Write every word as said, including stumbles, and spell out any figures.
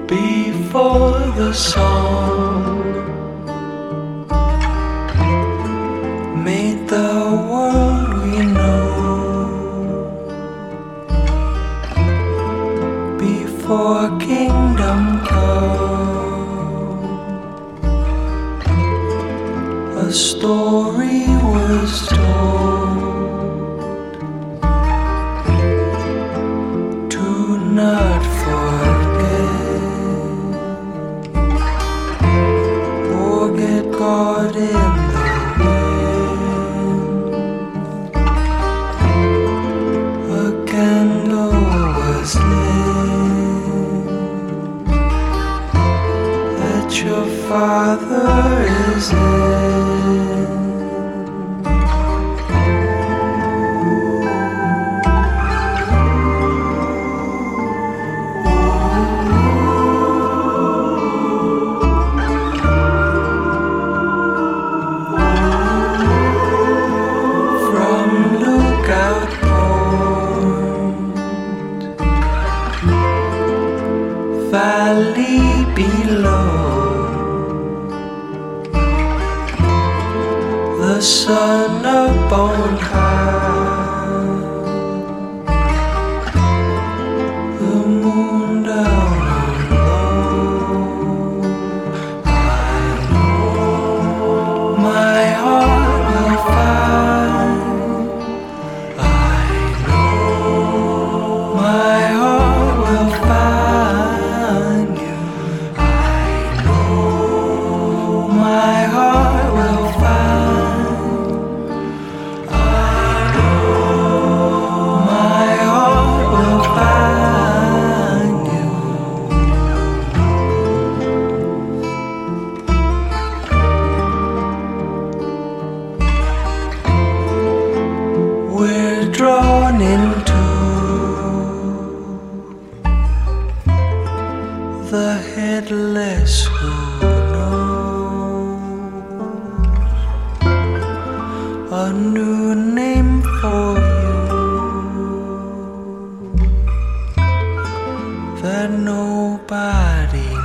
before the song made the world we know, before kingdom come, a story was told to not forget, forget God in the wind. A candle was lit that your Father is in. Valley below, the sun up on high, the moon down on low. I know my heart will find, I know my heart will find. My heart will find, I know my heart will find you. We're drawn into the headless who a new name for you that nobody